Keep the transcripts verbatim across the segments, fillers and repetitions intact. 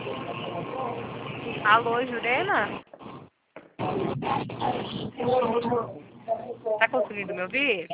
Alô, Jurema? Tá conseguindo me ouvir?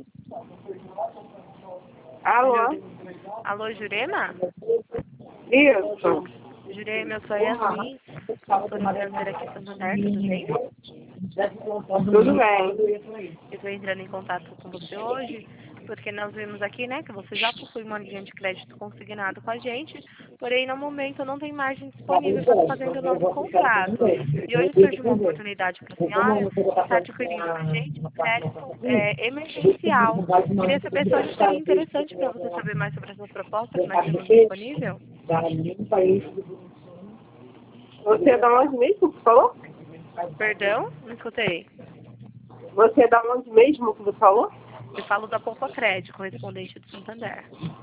Alô? Jure... Alô, Jurema? Isso. Jurema, eu sou a Yasmin, consultora financeira aqui em Santander, tudo bem? Tudo bem. Eu estou entrando em contato com você hoje, porque nós vimos aqui, né, que você já possui uma linha de crédito consignado com a gente, porém, no momento, não tem margem disponível para fazer o nosso contrato. E hoje surgiu uma oportunidade para a senhora que está adquirindo com a gente um crédito é, emergencial. Queria saber se hoje seria interessante para você saber mais sobre essa proposta que nós temos disponível. Você é da onde mesmo que falou? Perdão? Não escutei. Você é da onde mesmo que você falou? Eu falo da Poupa Crédito, correspondente do Santander.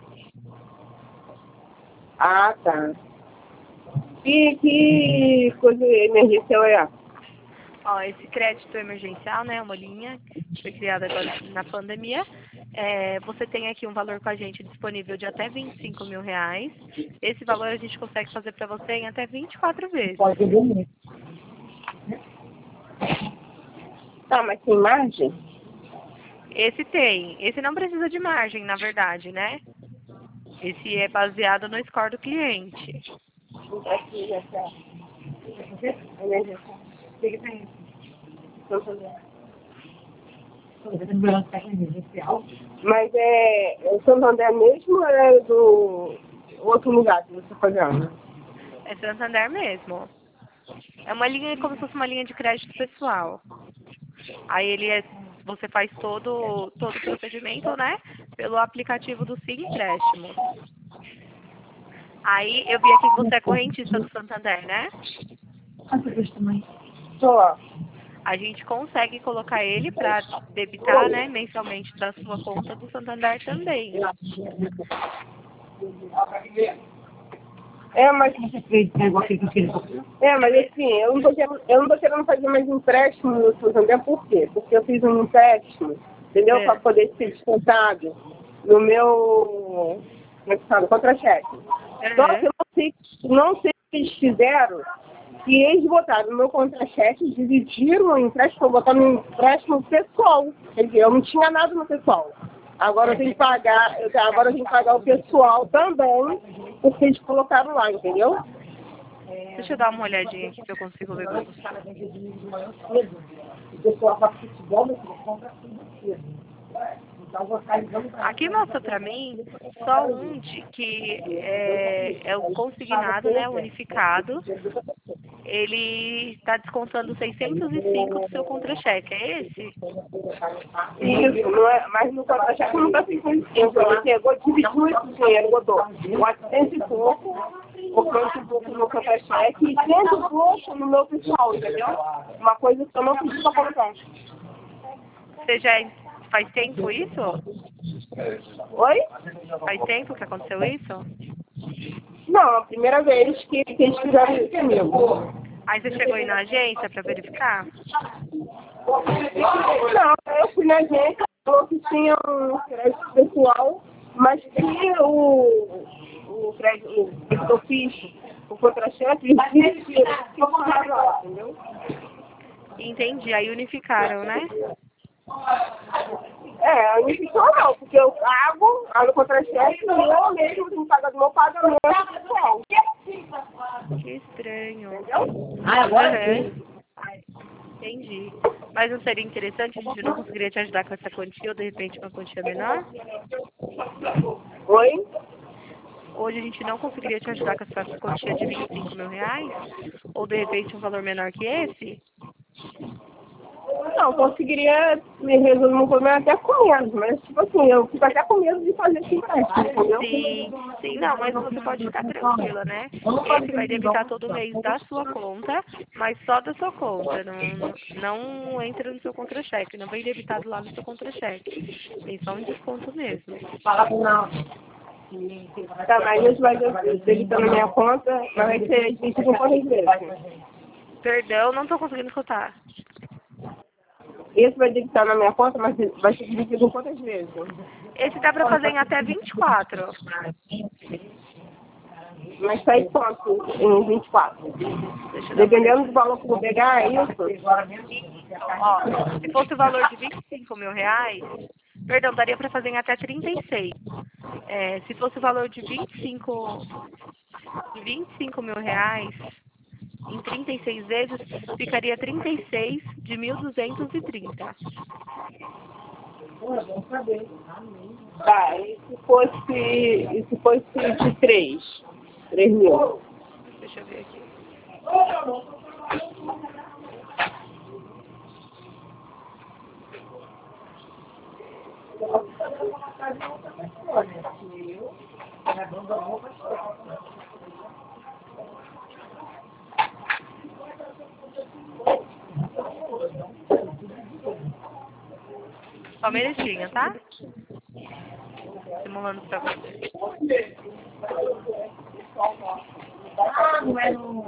Ah, tá. E que coisa emergencial é? Ó, esse crédito emergencial, né, uma linha que foi criada agora na pandemia. É, você tem aqui um valor com a gente disponível de até vinte e cinco mil reais. Esse valor a gente consegue fazer para você em até vinte e quatro vezes. Tá, mas tem margem? Esse tem. Esse não precisa de margem, na verdade, né? Esse é baseado no score do cliente. Aqui, já tá. Emergencial. O que que tem? Mas é o Santander mesmo ou é do outro lugar que você está fazendo? É Santander mesmo. É uma linha como se fosse uma linha de crédito pessoal. Aí ele é, você faz todo, todo o procedimento, né? Pelo aplicativo do Sim Empréstimo. Aí eu vi aqui que você é correntista do Santander, né? Tô. A gente consegue colocar ele para debitar, né, mensalmente da sua conta do Santander também. É, mas é, mas assim, eu não tô querendo, eu não tô querendo fazer mais empréstimo no Santander, por quê? Porque eu fiz um empréstimo, entendeu? É. Para poder ser descontado no meu, como é que fala? Contra-cheque. Só que eu não sei, não sei o que eles fizeram, que eles botaram no meu contra-cheque, dividiram o empréstimo, botaram no empréstimo pessoal. Quer dizer, eu não tinha nada no pessoal. Agora eu tenho que pagar, eu, agora eu tenho que pagar o pessoal também, porque eles colocaram lá, entendeu? Deixa eu dar uma olhadinha aqui se eu consigo ver pra você. Aqui mostra pra mim só um de que é, é o consignado, né, unificado. Ele está descontando seiscentos e cinco do seu contra-cheque, é esse? Isso, não é, mas no contra-cheque não está seiscentos e cinco, ele pegou, dividiu esse dinheiro, botou quatrocentos e pouco, quatrocentos e pouco no contra-cheque e cem e pouco no meu pessoal, entendeu? Uma coisa que eu não pedi para colocar. Você já faz tempo isso? Oi? Faz tempo que aconteceu isso? Não, a primeira vez que, que eles fizeram isso comigo. Aí você chegou aí na agência para verificar? Não, eu fui na agência, falou que tinha um crédito pessoal, mas que o, o crédito que eu fiz, o contra-cheque, eles ficaram lá, entendeu? Entendi, aí unificaram, né? É, não ficou não, porque eu pago, pago contra-cheque e eu mesmo tenho que pagar do meu pagamento pessoal. Que estranho. Entendeu? Ah, agora sim. Entendi. Mas não seria interessante, a gente não conseguiria te ajudar com essa quantia ou de repente uma quantia menor? Oi? Hoje a gente não conseguiria te ajudar com essa quantia de vinte e cinco mil reais? Ou de repente um valor menor que esse? Não, conseguiria me resolver um problema até com menos, mas tipo assim, eu fico até com medo de fazer esse empréstimo, entendeu? Sim, sim, não, mas você pode ficar tranquila, né? Esse vai debitar todo mês da sua conta, mas só da sua conta, não, não entra no seu contra-cheque, não vem debitado lá no seu contra-cheque. Tem só um desconto mesmo. Tá, mas isso vai debitar na minha conta, mas vai ser dividido em quantas vezes? Perdão, não estou conseguindo escutar. Isso vai debitar na minha conta, mas vai ser dividido em quantas vezes? Esse dá para fazer em até vinte e quatro. Mas sai quanto em vinte e quatro? Dependendo do valor que eu pegar, é isso? Ó, se fosse o valor de vinte e cinco mil reais, perdão, daria para fazer em até trinta e seis. É, se fosse o valor de vinte e cinco, de vinte e cinco mil reais, em trinta e seis vezes, ficaria trinta e seis de mil duzentos e trinta. Tá, e se fosse, e se fosse de três? três mil. Deixa eu ver aqui. Só um minutinho, tá? Simulando pra você. Ah, não é no...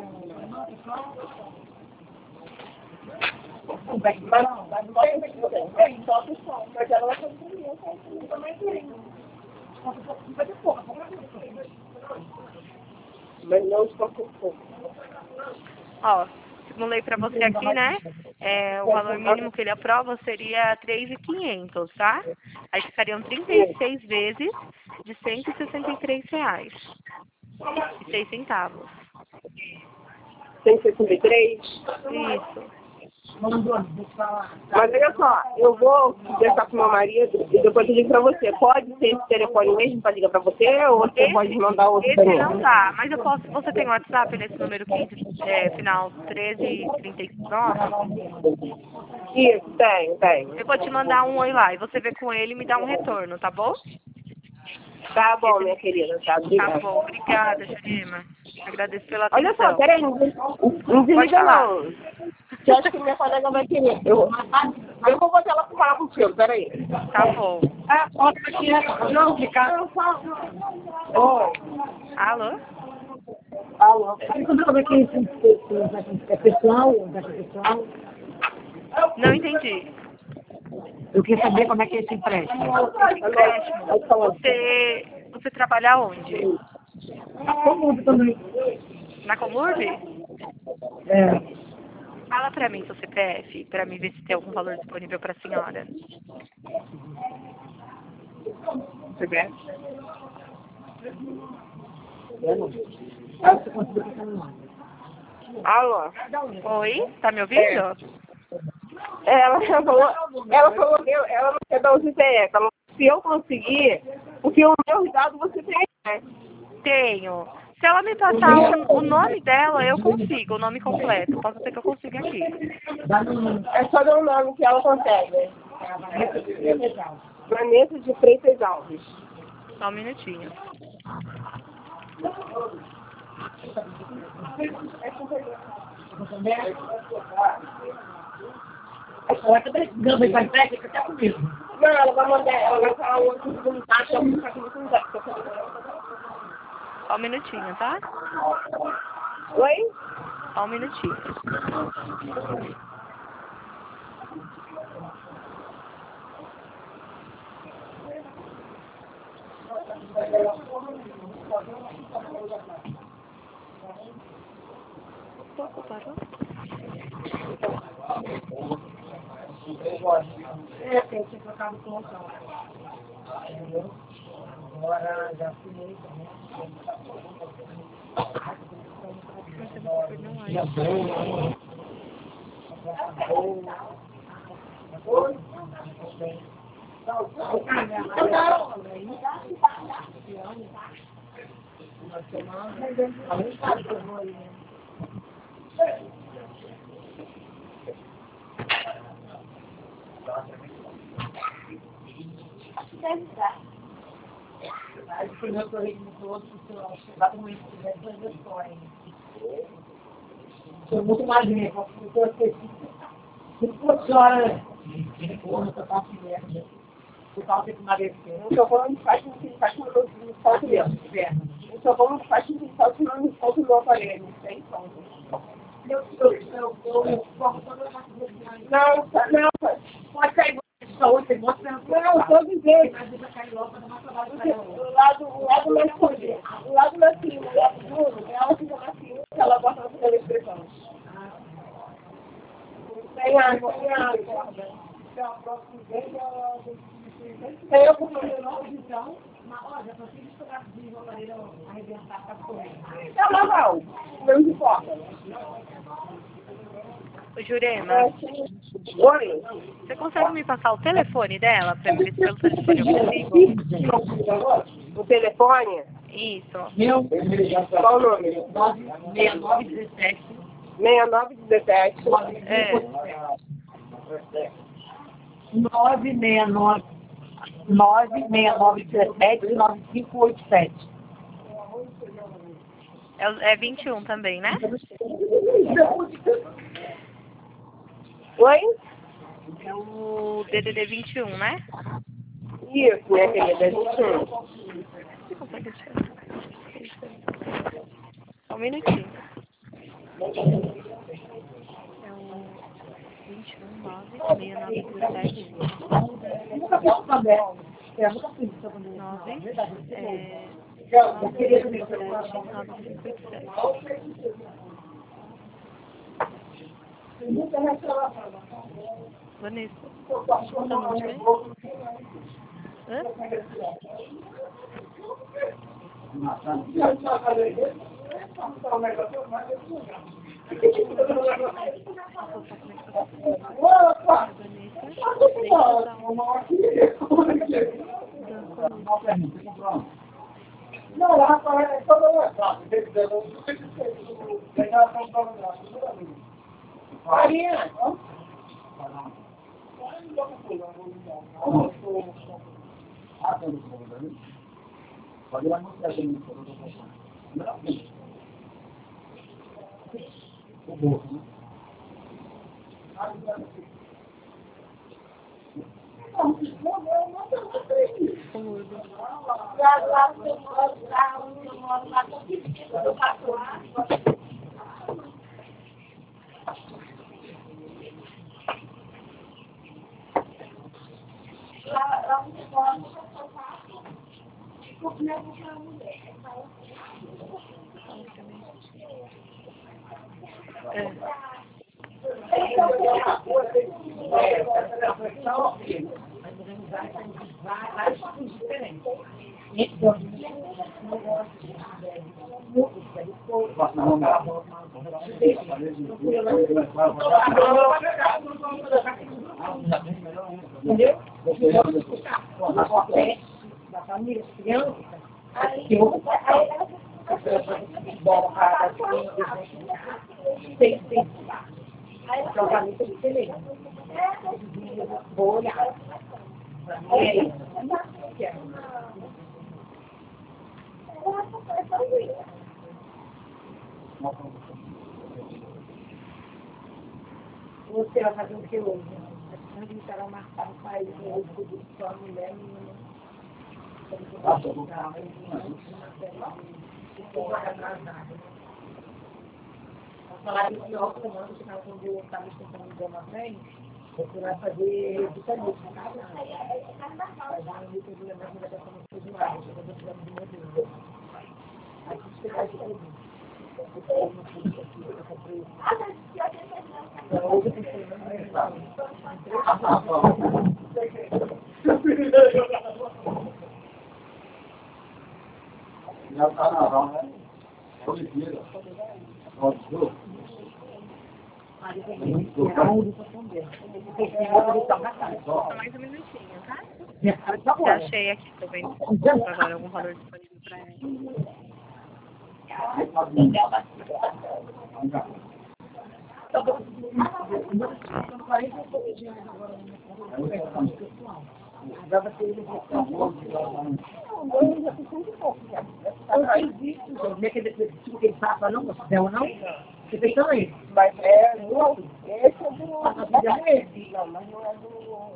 Mas não estou com pouco. Ó, simulei pra você aqui, né? É, o valor mínimo que ele aprova seria três mil e quinhentos, tá? Aí ficariam trinta e seis vezes de cento e sessenta e três reais e seis centavos. cento e sessenta e três? Isso. Mas olha só, eu vou conversar com meu marido e depois eu ligo pra você. Pode ser esse telefone mesmo pra ligar pra você ou você Esse, pode mandar outro esse pra mim? não dá, mas eu posso. Você tem WhatsApp nesse número quinze, é, final treze trinta e nove? Isso, tenho, tenho. Eu vou te mandar um oi lá e você vê com ele e me dá um retorno, tá bom? Tá bom, minha querida, tá? Tá Obrigada. bom, obrigada, Jurema. Agradeço pela Olha só, atenção. peraí, não, não desliga falar. não. Que acho que minha colega vai querer. Eu, eu vou botar ela pra falar contigo, peraí. Tá bom. Ah, pode aqui, não, ficar. Oi. Alô? Alô. Como é que é isso? É pessoal? É pessoal? Não entendi. Eu queria saber como é que é esse empréstimo. Empréstimo. Você, você trabalha onde? Como também? Na Comurb? É. Fala pra mim seu C P F, pra mim ver se tem algum valor disponível pra senhora. Você quer? Alô. Oi? Tá me ouvindo? Ela falou, ela falou que eu- ela não quer dar o C P F. Ela, se eu conseguir, porque o meu dado você tem, né? Tenho. Se ela me passar o, o nome dela, eu consigo, o nome completo. Posso ser que eu consiga aqui. É só dar o nome que ela consegue. Vanessa de Freitas Alves. Só um minutinho. Ela tá precisando de empréstimo, fica até comigo. Não, ela vai mandar, ela vai falar o outro que não tá, que eu vou ficar com você não tá. Só um minutinho, tá? Oi? Só um minutinho. Pouco parou? É, tem que trocar o plantão. Entendeu? Agora já assinei também. Aí foi meu correio no outro, lá com isso, duas versões. Foi muito mais mesmo, porque eu esqueci. Se fosse hora, porra, eu tava com merda. Eu tava tendo que emagrecer. Não tô falando de faz com que faz com o meu salto mesmo. Não tô falando de faz com que faz com o salto do meu aparelho. Sem som. Eu, eu, eu, eu, eu, Não, tá- não, pode sair saúde, tem moto mesmo. Não, todos eles. Mas deixa cair logo para dar mais trabalho para ela. O lado, o lado mais escondido. O lado mais fino, o lado duro, ela fica mais fino, que ela bota na sua expressão. Tem água, tem água. Tem eu com então, mas olha, só tem que estourar de roupadeira arrebentar para correr. Não, não, não. Não importa. Ô, Jurema, Oi. você consegue me passar o telefone dela para ver se pelo telefone eu consigo? O telefone? Isso. Meu, Qual o nome? seis nove um sete. seis nove um sete. É. nove seis nove nove seis nove sete nove cinco oito sete. É, é vinte e um também, né? Oi? É o D D D vinte e um, né? Isso, minha querida, vinte e um. Você consegue tirar? Só um minutinho. É o vinte e um nove seis nove sete Nunca fiz isso também. Eu nunca fiz isso também. nove é Eu queria que nove cinco oito sete. Vanessa, tá muito bem? Hã? Não, rapaz, é todo o WhatsApp. Maria. Pode lá mostrar aqui no o bolso, né? Entendeu? Da família, criança, eu tem, tem, jogamento de televisão. Vou olhar. É isso. Você vai fazer o que hoje? A gente estava marcado para ir no estudo de sua mulher e falar de final de semana, que nós vamos ver o estado de São na frente, você vai fazer vitamina, tá? Vai dar um litro de elemento da questão do usuário, você vai precisar de modelo. Aí você vai de tudo. Já está na aula, né? Oliveira. Pode Só mais um minutinho, tá? Já achei aqui, tô vendo agora algum valor disponível para ela. Dava ter ele eu fiz isso, não é que ele passa não, não, não? Você fez também? Mas é do... Esse é do... Não, mas não é do...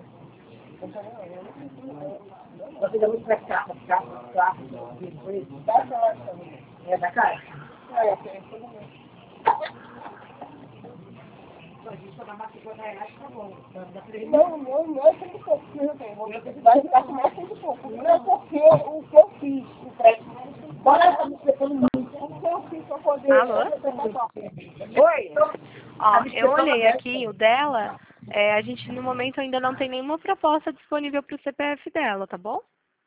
Você já muito para capa, capa, capa, Da caixa. é da caixa? É, tem tudo mesmo. a gente só dá mais cinquenta reais, tá bom. Dá três mil. Não, não, não é cento e pouco que eu tenho. Vai ficar com mais cento e pouco. Não é porque o que eu fiz, o crédito. Bora fazer todo mundo. O que eu fiz pra poder... Alô? Oi? Ó, eu olhei aqui o dela, é, a gente no momento ainda não tem nenhuma proposta disponível para o C P F dela, tá bom?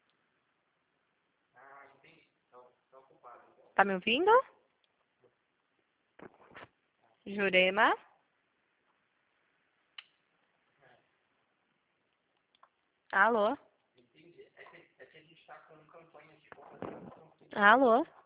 Tá me ouvindo? Jurema? Alô? Alô?